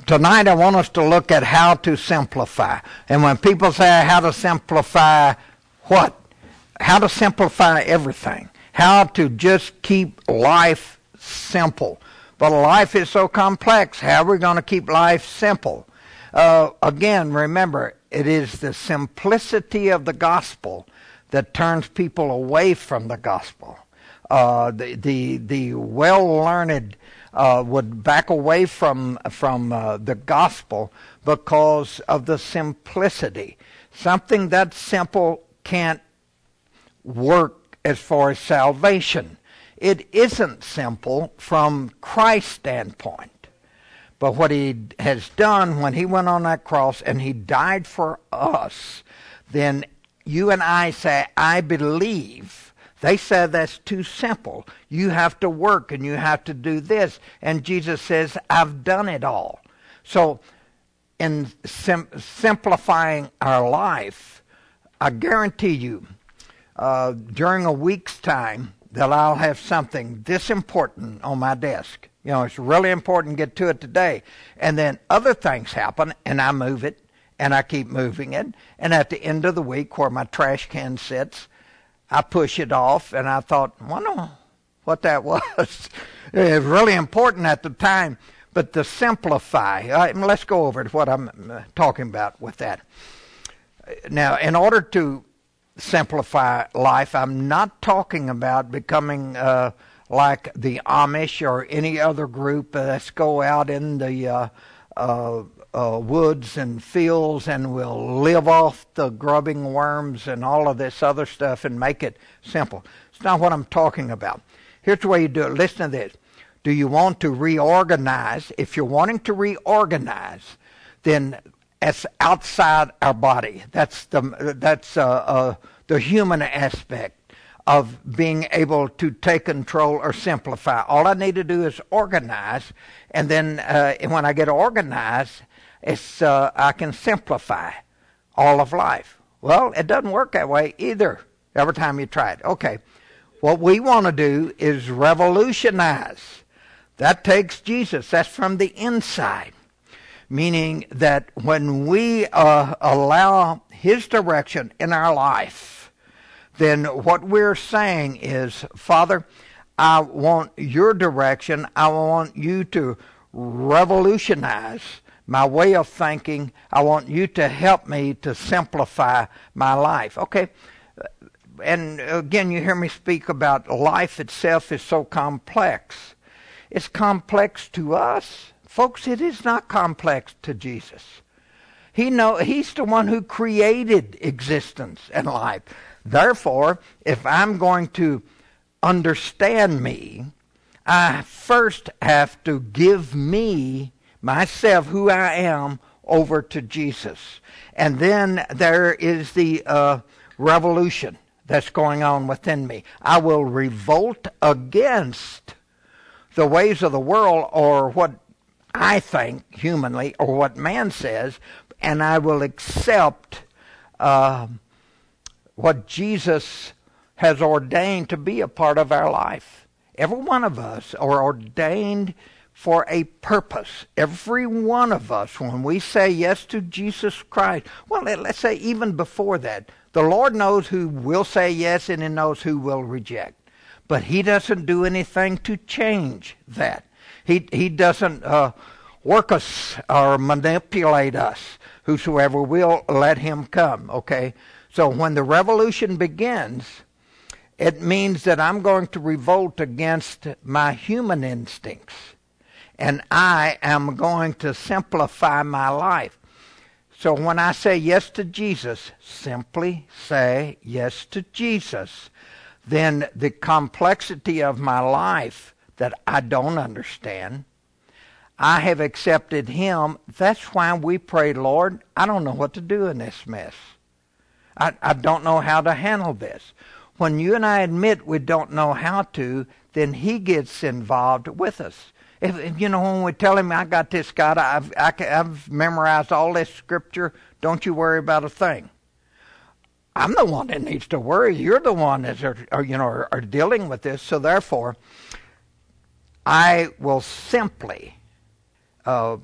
Tonight I want us to look at how to simplify. And when people say how to simplify what? How to simplify everything. How to just keep life simple. But life is so complex. How are we going to keep life simple? Again, remember, it is the simplicity of the gospel that turns people away from the gospel. The well-learned would back away from the gospel because of the simplicity. Something that simple can't work as far as salvation. It isn't simple from Christ's standpoint. But what he has done when he went on that cross and he died for us, then you and I say, I believe. They said that's too simple. You have to work and you have to do this. And Jesus says, I've done it all. So in simplifying our life, I guarantee you, during a week's time, that I'll have something this important on my desk. You know, it's really important to get to it today. And then other things happen, and I move it, and I keep moving it. And at the end of the week, where my trash can sits, I push it off, and I thought, I wonder what that was. It was really important at the time. But to simplify, let's go over to what I'm talking about with that. Now, in order to simplify life, I'm not talking about becoming like the Amish or any other group. Let's go out in the woods and fields and we'll live off the grubbing worms and all of this other stuff and make it simple. It's not what I'm talking about. Here's the way you do it. Listen to this. Do you want to reorganize? If you're wanting to reorganize, then it's outside our body. That's the human aspect of being able to take control or simplify. All I need to do is organize, and then when I get organized, I can simplify all of life. Well, it doesn't work that way either every time you try it. Okay, what we want to do is revolutionize. That takes Jesus. That's from the inside. Meaning that when we allow His direction in our life, then what we're saying is, Father, I want your direction. I want you to revolutionize my way of thinking. I want you to help me to simplify my life. Okay, and again, you hear me speak about life itself is so complex. It's complex to us. Folks, it is not complex to Jesus. He's the one who created existence and life. Therefore, if I'm going to understand me, I first have to give myself, who I am, over to Jesus. And then there is the revolution that's going on within me. I will revolt against the ways of the world, or what I think humanly, or what man says, and I will accept what Jesus has ordained to be a part of our life. Every one of us are ordained for a purpose. Every one of us, when we say yes to Jesus Christ, well, let's say even before that, the Lord knows who will say yes and He knows who will reject. But He doesn't do anything to change that. He doesn't work us or manipulate us. Whosoever will, let him come. Okay? So when the revolution begins, it means that I'm going to revolt against my human instincts. And I am going to simplify my life. So when I say yes to Jesus, simply say yes to Jesus. Then the complexity of my life that I don't understand, I have accepted Him. That's why we pray, Lord, I don't know what to do in this mess. I don't know how to handle this. When you and I admit we don't know how to, then He gets involved with us. If when we tell Him, I got this, God, I've memorized all this scripture, don't you worry about a thing. I'm the one that needs to worry. You're the one that are dealing with this. So therefore, I will simply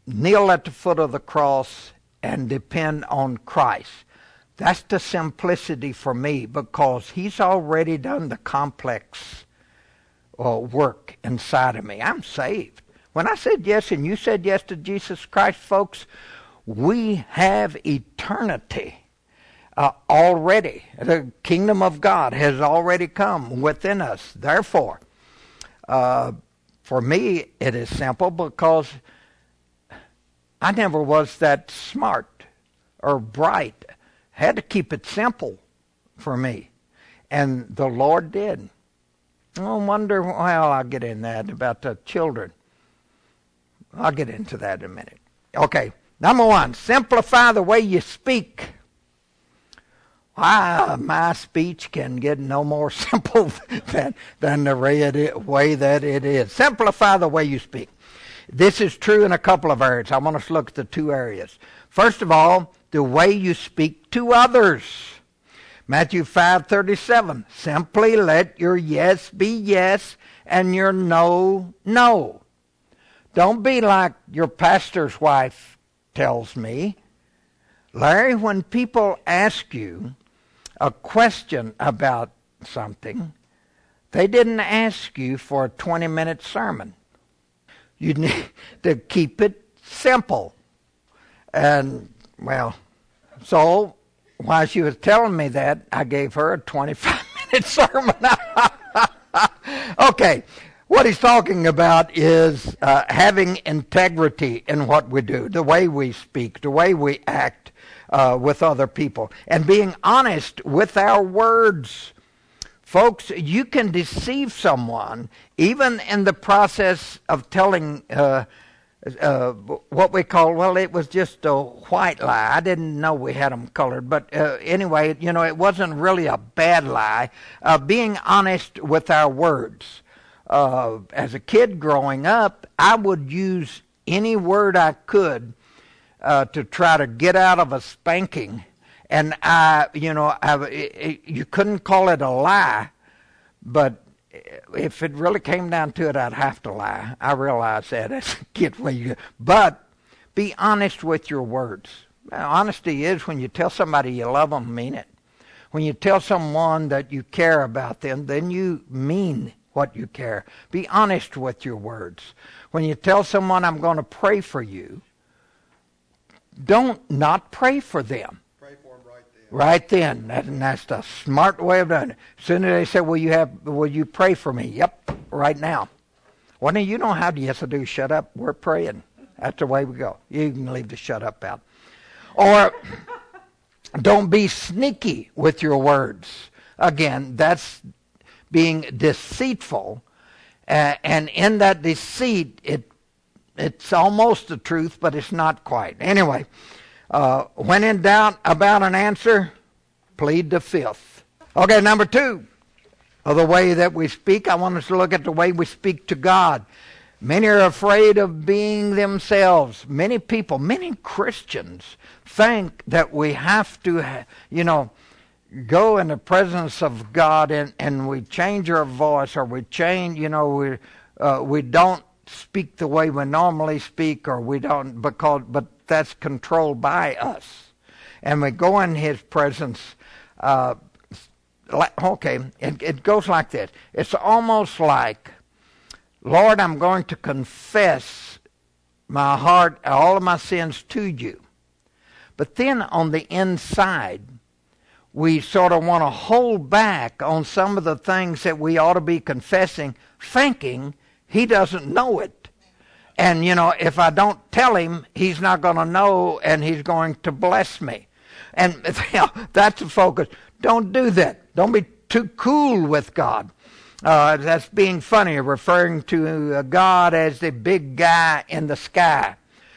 kneel at the foot of the cross and depend on Christ. That's the simplicity for me, because he's already done the complex work inside of me. I'm saved. When I said yes and you said yes to Jesus Christ, folks, we have eternity already. The kingdom of God has already come within us. Therefore, for me, it is simple, because I never was that smart or bright. Had to keep it simple for me. And the Lord did. I wonder, well, I'll get in that about the children. I'll get into that in a minute. Okay, number one, simplify the way you speak. My speech can get no more simple than the way that it is. Simplify the way you speak. This is true in a couple of areas. I want us to look at the two areas. First of all, the way you speak to others. Matthew 5:37. Simply let your yes be yes and your no, no. Don't be like your pastor's wife tells me. Larry, when people ask you a question about something, they didn't ask you for a 20-minute sermon. You need to keep it simple. And, well, so while she was telling me that, I gave her a 25-minute sermon. Okay, what he's talking about is having integrity in what we do, the way we speak, the way we act with other people, and being honest with our words. Folks, you can deceive someone even in the process of telling what we call, well, it was just a white lie. I didn't know we had them colored. But anyway, it wasn't really a bad lie. Being honest with our words. As a kid growing up, I would use any word I could to try to get out of a spanking. And you couldn't call it a lie, but if it really came down to it, I'd have to lie. I realize that as a kid. But be honest with your words. Now, honesty is when you tell somebody you love them, mean it. When you tell someone that you care about them, then you mean what you care. Be honest with your words. When you tell someone, I'm going to pray for you, don't not pray for them. Right then. That's the smart way of doing it. As soon as they say, will you pray for me? Yep, right now. Well, now you don't have to. Yes, I do. Shut up. We're praying. That's the way we go. You can leave the shut up out. Or don't be sneaky with your words. Again, that's being deceitful. And in that deceit, it's almost the truth, but it's not quite. Anyway. When in doubt about an answer, plead the fifth. Okay, number two, of the way that we speak, I want us to look at the way we speak to God. Many are afraid of being themselves. Many people, many Christians think that we have to, go in the presence of God and we change our voice, or we change, we don't speak the way we normally speak, or we don't, but that's controlled by us. And we go in his presence, it goes like this. It's almost like, Lord, I'm going to confess my heart, all of my sins to you. But then on the inside, we sort of want to hold back on some of the things that we ought to be confessing, thinking he doesn't know it. And, if I don't tell him, he's not going to know, and he's going to bless me. And that's the focus. Don't do that. Don't be too cool with God. That's being funny, referring to God as the big guy in the sky.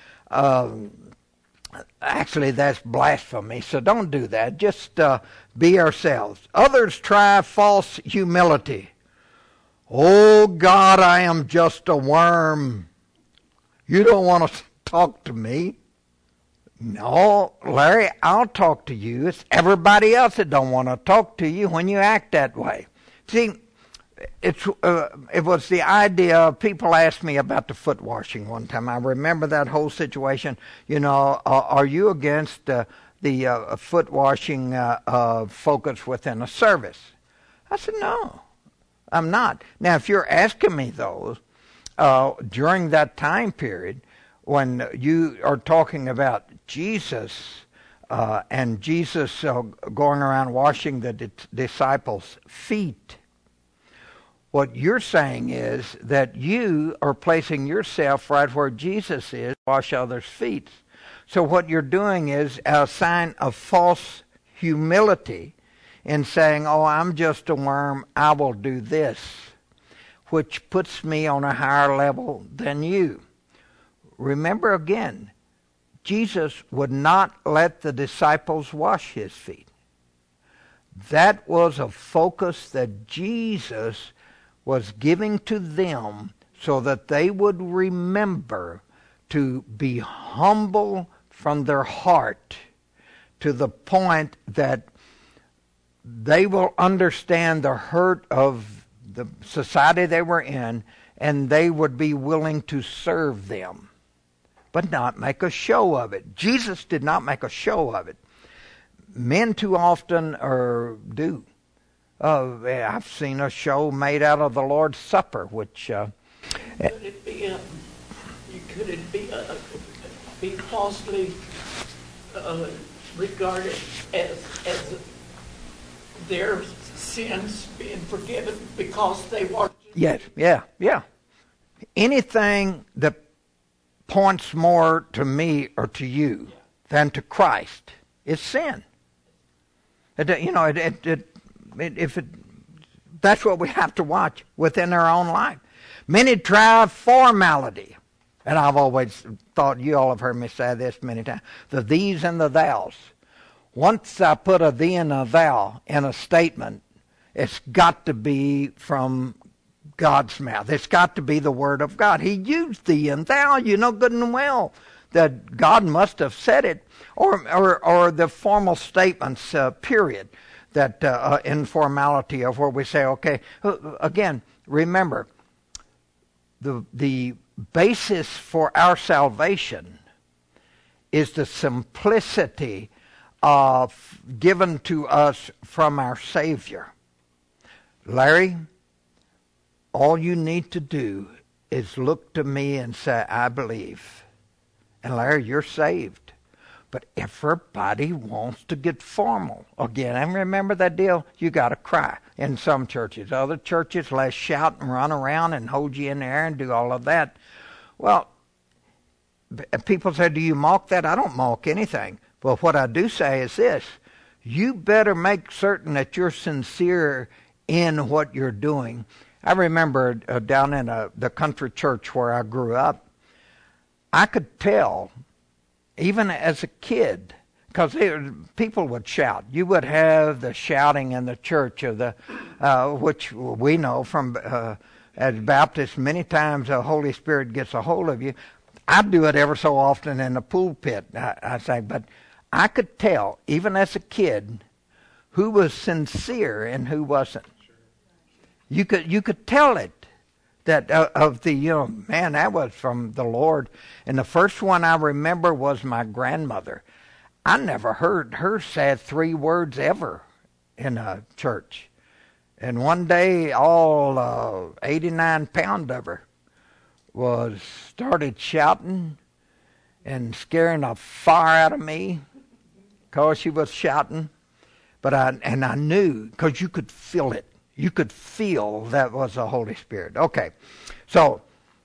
Actually, that's blasphemy, so don't do that. Just be ourselves. Others try false humility. Oh, God, I am just a worm. You don't want to talk to me. No, Larry, I'll talk to you. It's everybody else that don't want to talk to you when you act that way. See, it was the idea. People asked me about the foot washing one time. I remember that whole situation. Are you against the foot washing focus within a service? I said, no, I'm not. Now, if you're asking me, though, during that time period, when you are talking about Jesus and Jesus going around washing the disciples' feet, what you're saying is that you are placing yourself right where Jesus is, wash others' feet. So what you're doing is a sign of false humility in saying, oh, I'm just a worm, I will do this, which puts me on a higher level than you. Remember again, Jesus would not let the disciples wash his feet. That was a focus that Jesus was giving to them so that they would remember to be humble from their heart to the point that they will understand the hurt of the society they were in, and they would be willing to serve them, but not make a show of it. Jesus did not make a show of it. Men too often do. I've seen a show made out of the Lord's Supper, which... could it be falsely regarded as their sins being forgiven because they weren't? Yes, yeah. Anything that points more to me or to you than to Christ is sin. That's what we have to watch within our own life. Many try formality. And I've always thought, you all have heard me say this many times, the these and the thous. Once I put a thee and a thou in a statement, it's got to be from God's mouth. It's got to be the Word of God. He used thee and thou, you know good and well that God must have said it. Or the formal statements, period, that informality of where we say, okay, again, remember, the basis for our salvation is the simplicity given to us from our Savior. Larry, all you need to do is look to me and say, I believe. And Larry, you're saved. But everybody wants to get formal. Again, and remember that deal? You got to cry in some churches. Other churches, let's shout and run around and hold you in the air and do all of that. Well, people say, do you mock that? I don't mock anything. But what I do say is this. You better make certain that you're sincere in what you're doing. I remember down in the country church where I grew up, I could tell, even as a kid, because people would shout. You would have the shouting in the church of which we know from as Baptists, many times the Holy Spirit gets a hold of you. I do it ever so often in the pulpit, I say, but I could tell, even as a kid, who was sincere and who wasn't. You could tell it. That man, that was from the Lord. And the first one I remember was my grandmother. I never heard her say 3 words ever in a church. And one day, all 89 pound of her started shouting and scaring the fire out of me because she was shouting. But I knew, because you could feel it. You could feel that was the Holy Spirit. Okay, so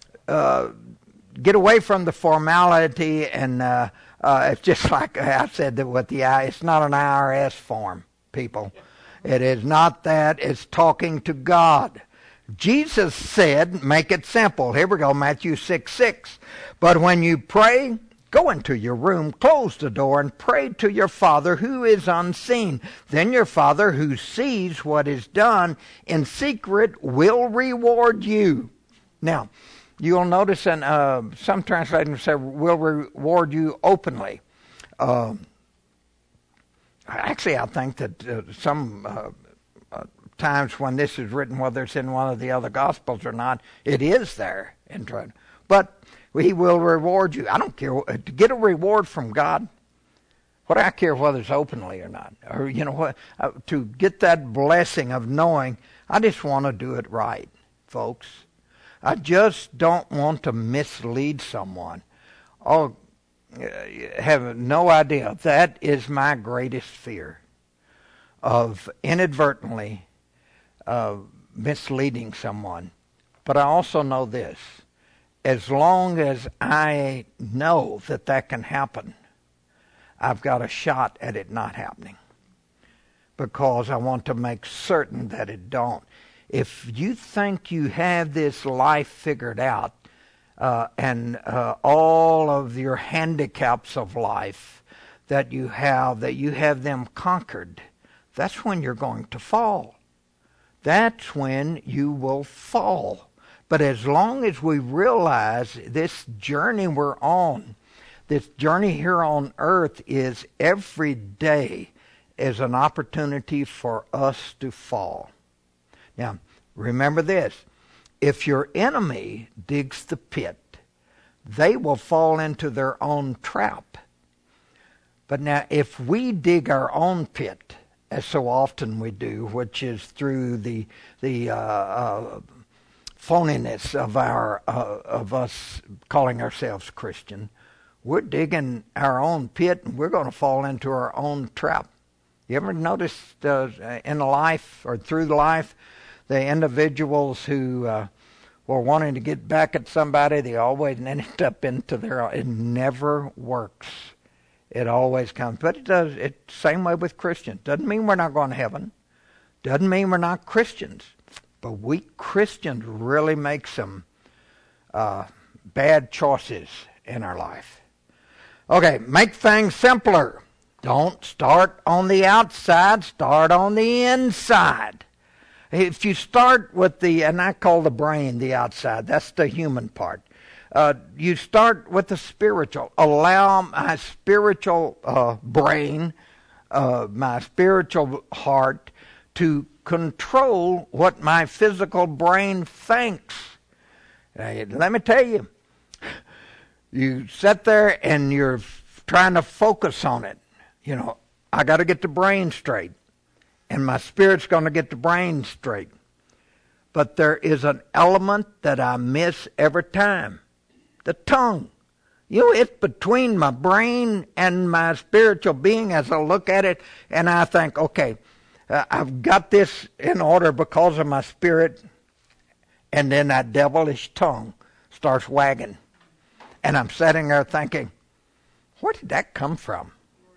get away from the formality, and it's just like I said that with the I. It's not an IRS form, people. It is not that. It's talking to God. Jesus said, make it simple. Here we go, Matthew 6:6. But when you pray, go into your room, close the door, and pray to your Father who is unseen. Then your Father who sees what is done in secret will reward you. Now, you'll notice in some translations say will reward you openly. Actually, I think that some times when this is written, whether it's in one of the other Gospels or not, it is there. But He will reward you. I don't care. To get a reward from God, what do I care whether it's openly or not? Or, what? To get that blessing of knowing, I just want to do it right, folks. I just don't want to mislead someone. Oh, have no idea. That is my greatest fear, of inadvertently misleading someone. But I also know this. As long as I know that can happen, I've got a shot at it not happening, because I want to make certain that it don't. If you think you have this life figured out, and all of your handicaps of life that you have them conquered, that's when you're going to fall. That's when you will fall. But as long as we realize this journey we're on, this journey here on earth is every day is an opportunity for us to fall. Now, remember this. If your enemy digs the pit, they will fall into their own trap. But now, if we dig our own pit, as so often we do, which is through the phoniness of us calling ourselves Christian, we're digging our own pit, and we're going to fall into our own trap. You ever noticed in life or through life, the individuals who were wanting to get back at somebody, they always end up into their own. It never works. It always comes. But it does. It's the same way with Christians. Doesn't mean we're not going to heaven. Doesn't mean we're not Christians. But we Christians really make some bad choices in our life. Okay, make things simpler. Don't start on the outside, start on the inside. If you start with and I call the brain the outside, that's the human part. You start with the spiritual. Allow my spiritual brain, my spiritual heart to control what my physical brain thinks. Let me tell you, you sit there and you're trying to focus on it. I got to get the brain straight, and my spirit's going to get the brain straight. But there is an element that I miss every time. The tongue. It's between my brain and my spiritual being as I look at it, and I think, okay, I've got this in order because of my spirit, and then that devilish tongue starts wagging. And I'm sitting there thinking, where did that come from?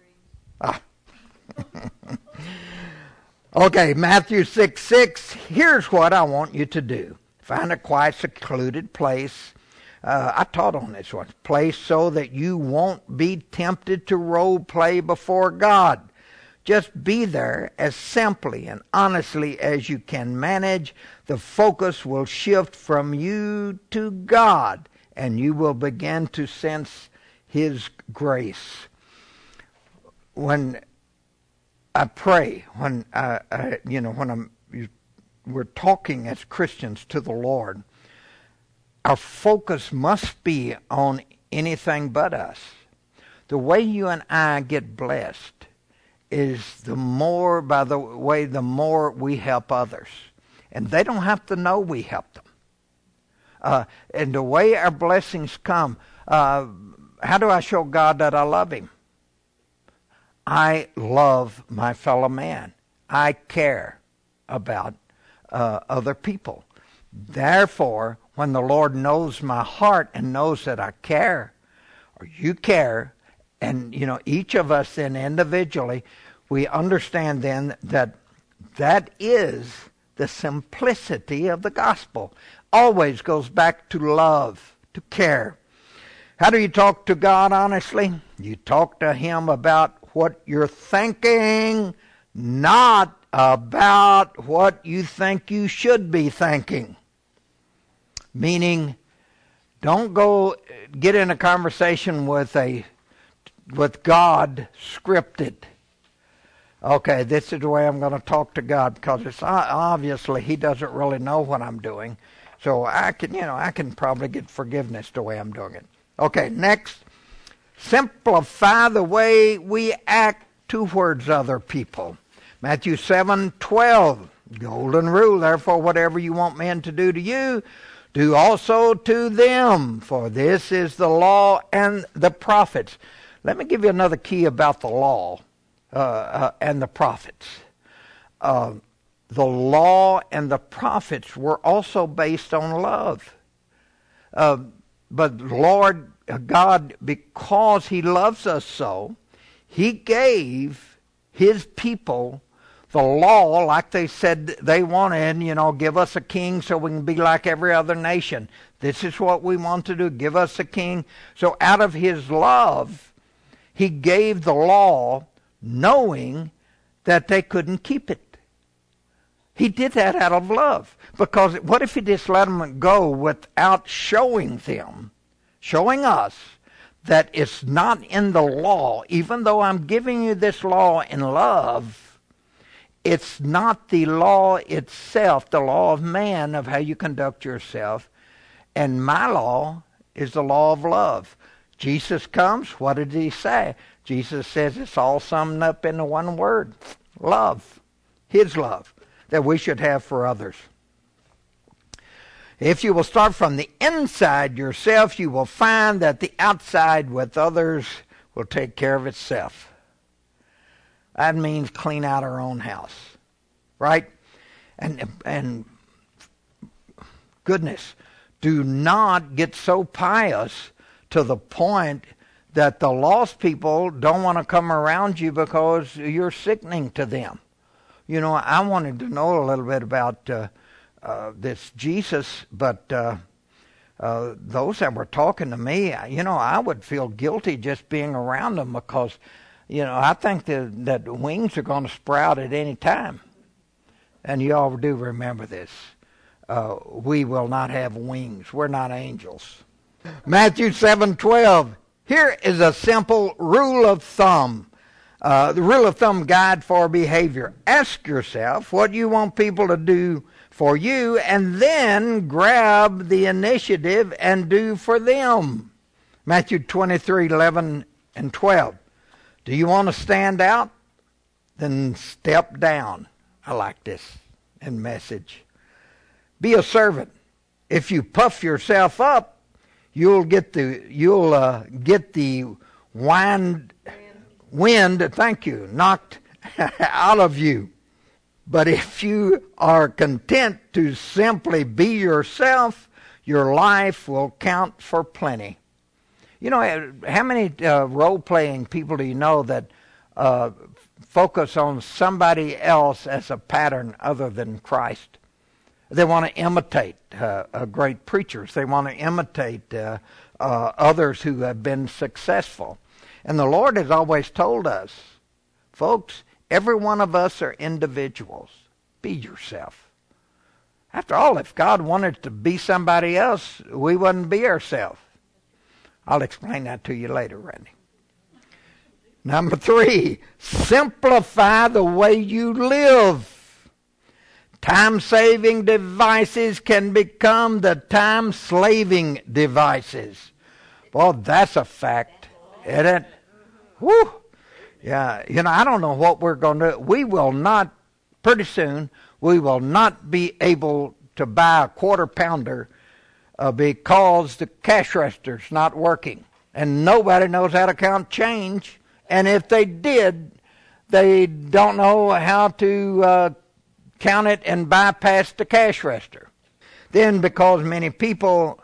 Okay, Matthew 6:6. Here's what I want you to do. Find a quiet, secluded place. I taught on this one. Place so that you won't be tempted to role play before God. Just be there as simply and honestly as you can manage. The focus will shift from you to God, and you will begin to sense His grace. When I pray, when we're talking as Christians to the Lord, our focus must be on anything but us. The way you and I get blessed is the more we help others. And they don't have to know we help them. And the way our blessings come, how do I show God that I love Him? I love my fellow man. I care about other people. Therefore, when the Lord knows my heart and knows that I care, or you care, and each of us then individually, we understand then that is the simplicity of the gospel. Always goes back to love, to care. How do you talk to God honestly? You talk to Him about what you're thinking, not about what you think you should be thinking. Meaning, don't go get in a conversation with God scripted. Okay, this is the way I'm going to talk to God, because it's obviously He doesn't really know what I'm doing. So I can probably get forgiveness the way I'm doing it. Okay, next. Simplify the way we act towards other people. Matthew 7:12, golden rule, therefore whatever you want men to do to you, do also to them, for this is the law and the prophets. Let me give you another key about the law and the prophets. The law and the prophets were also based on love. But Lord God, because He loves us so, He gave His people the law, like they said they wanted, give us a king so we can be like every other nation. This is what we want to do, give us a king. So out of His love, He gave the law knowing that they couldn't keep it. He did that out of love. Because what if He just let them go without showing us that it's not in the law, even though I'm giving you this law in love, it's not the law itself, the law of man, of how you conduct yourself. And my law is the law of love. Jesus comes, what did He say? Jesus says it's all summed up in the one word, love. His love that we should have for others. If you will start from the inside yourself, you will find that the outside with others will take care of itself. That means clean out our own house, right? And goodness, do not get so pious to the point that the lost people don't want to come around you because you're sickening to them. I wanted to know a little bit about this Jesus, but those that were talking to me, I would feel guilty just being around them because, I think that wings are going to sprout at any time. And you all do remember this. We will not have wings. We're not angels. Matthew 7:12. Here is a simple rule of thumb. The rule of thumb guide for behavior. Ask yourself what you want people to do for you, and then grab the initiative and do for them. Matthew 23:11 and 12. Do you want to stand out? Then step down. I like this in Message. Be a servant. If you puff yourself up, you'll get the wind, thank you, knocked out of you. But if you are content to simply be yourself, your life will count for plenty. How many role-playing people do you know that focus on somebody else as a pattern other than Christ? They want to imitate great preachers. They want to imitate others who have been successful. And the Lord has always told us, folks, every one of us are individuals. Be yourself. After all, if God wanted to be somebody else, we wouldn't be ourselves. I'll explain that to you later, Randy. Number 3, simplify the way you live. Time-saving devices can become the time-slaving devices. Well, that's a fact, isn't it? Whew. Yeah, I don't know what we're going to do. We will not, pretty soon, we will not be able to buy a quarter-pounder because the cash register's not working. And nobody knows how to count change. And if they did, they don't know how to count it and bypass the cash register. Then because many people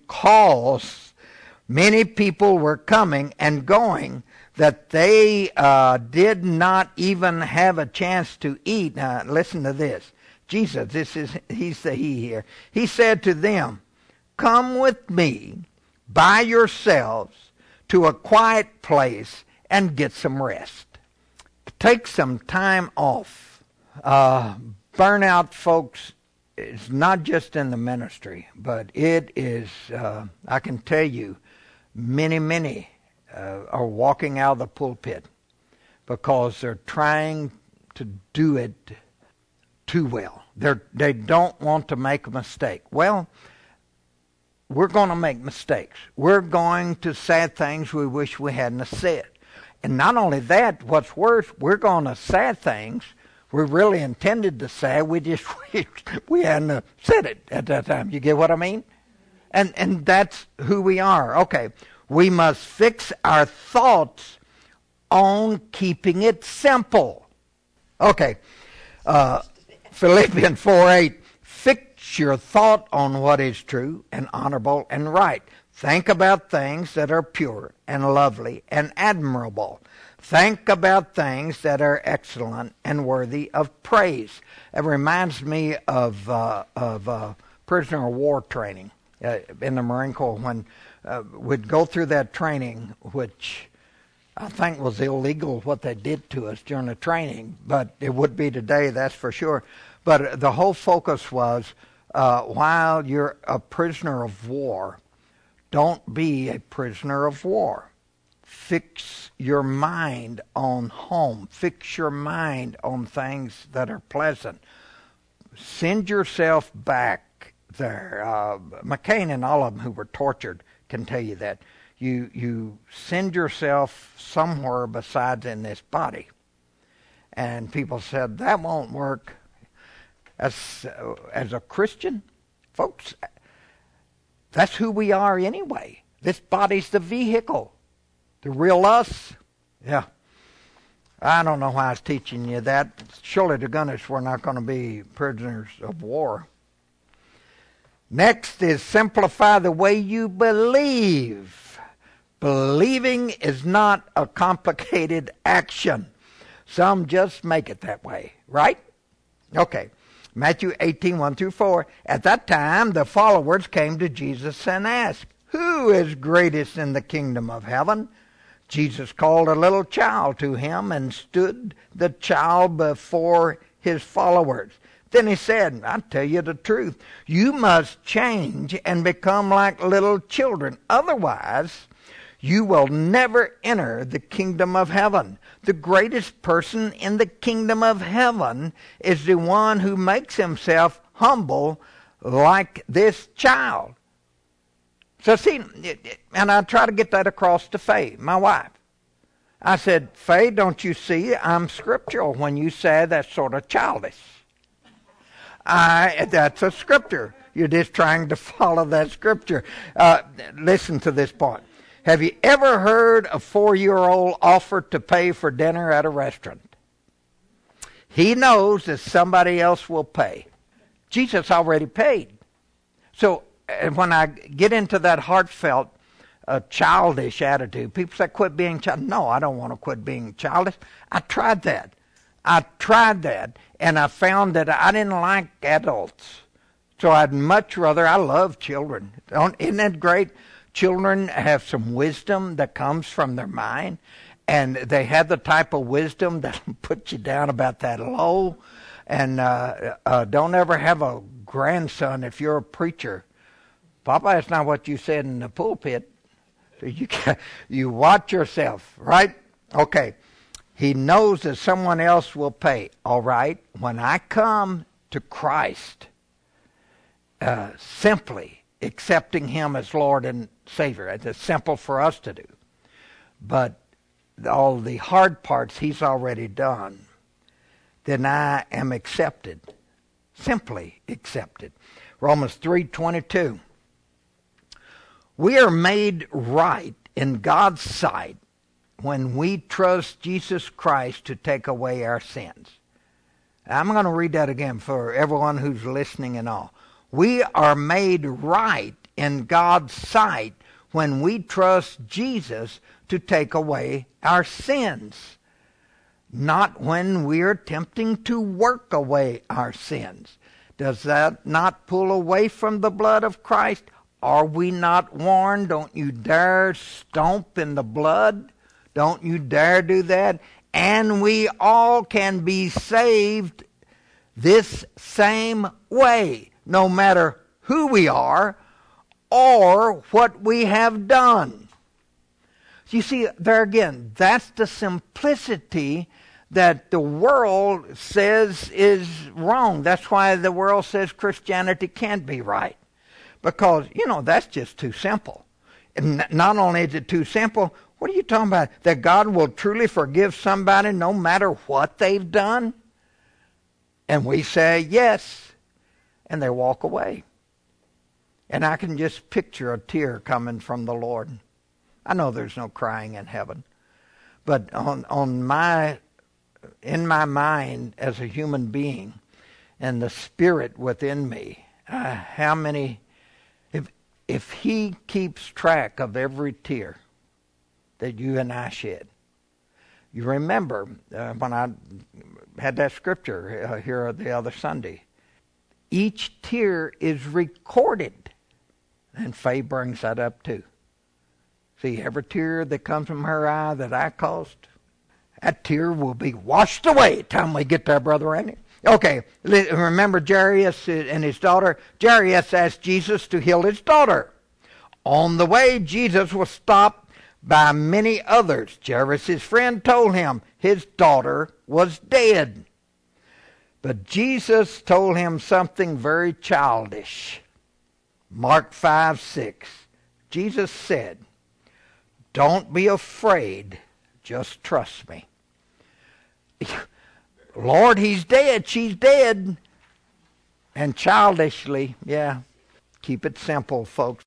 were coming and going, that they did not even have a chance to eat. Now, listen to this. Jesus, he's the he here. He said to them, come with me by yourselves to a quiet place and get some rest. Take some time off. Burnout, folks, is not just in the ministry, but it is, I can tell you, many are walking out of the pulpit because they're trying to do it too well. They don't want to make a mistake. Well, we're going to make mistakes. We're going to say things we wish we hadn't said. And not only that, what's worse, we're going to say things we really intended to say. We just we hadn't said it at that time. You get what I mean? And that's who we are. Okay, we must fix our thoughts on keeping it simple. Okay, Philippians 4:8. Fix your thought on what is true and honorable and right. Think about things that are pure and lovely and admirable. Think about things that are excellent and worthy of praise. It reminds me of prisoner of war training in the Marine Corps when we'd go through that training, which I think was illegal what they did to us during the training, but it would be today, that's for sure. But the whole focus was while you're a prisoner of war, don't be a prisoner of war. Fix your mind on home. Fix your mind on things that are pleasant. Send yourself back there. McCain and all of them who were tortured can tell you that. You send yourself somewhere besides in this body. And people said, that won't work. As a Christian, folks, that's who we are anyway. This body's the vehicle. The real us, yeah. I don't know why I was teaching you that. Surely to goodness we're not going to be prisoners of war. Next is simplify the way you believe. Believing is not a complicated action. Some just make it that way, right? Okay. Matthew 18:1-4. At that time, the followers came to Jesus and asked, "Who is greatest in the kingdom of heaven?" Jesus called a little child to him and stood the child before his followers. Then he said, I tell you the truth, you must change and become like little children. Otherwise, you will never enter the kingdom of heaven. The greatest person in the kingdom of heaven is the one who makes himself humble like this child. So see, and I try to get that across to Faye, my wife. I said, Faye, don't you see I'm scriptural when you say that's sort of childish? That's a scripture. You're just trying to follow that scripture. Listen to this part. Have you ever heard a 4-year-old offer to pay for dinner at a restaurant? He knows that somebody else will pay. Jesus already paid. So when I get into that heartfelt, childish attitude, people say, quit being childish. No, I don't want to quit being childish. I tried that. And I found that I didn't like adults. So I'd much rather, I love children. Isn't that great? Children have some wisdom that comes from their mind, and they have the type of wisdom that puts you down about that low. And don't ever have a grandson if you're a preacher. Papa, that's not what you said in the pulpit. So you watch yourself, right? Okay. He knows that someone else will pay. All right. When I come to Christ, simply accepting him as Lord and Savior, it's simple for us to do. But all the hard parts he's already done, then I am accepted. Simply accepted. Romans 3:22. We are made right in God's sight when we trust Jesus Christ to take away our sins. I'm going to read that again for everyone who's listening and all. We are made right in God's sight when we trust Jesus to take away our sins, not when we are attempting to work away our sins. Does that not pull away from the blood of Christ? Are we not warned? Don't you dare stomp in the blood. Don't you dare do that. And we all can be saved this same way, no matter who we are or what we have done. You see, there again, that's the simplicity that the world says is wrong. That's why the world says Christianity can't be right. Because, that's just too simple. And not only is it too simple, what are you talking about? That God will truly forgive somebody no matter what they've done? And we say yes, and they walk away. And I can just picture a tear coming from the Lord. I know there's no crying in heaven. But in my mind as a human being and the spirit within me, how many, if he keeps track of every tear that you and I shed. You remember when I had that scripture here the other Sunday. Each tear is recorded. And Faye brings that up too. See, every tear that comes from her eye that I caused, that tear will be washed away time we get there, Brother Randy. Okay, remember Jairus and his daughter? Jairus asked Jesus to heal his daughter. On the way, Jesus was stopped by many others. Jairus' friend told him his daughter was dead. But Jesus told him something very childish. Mark 5:6. Jesus said, "Don't be afraid, just trust me." Lord, he's dead, she's dead. And childishly, keep it simple, folks.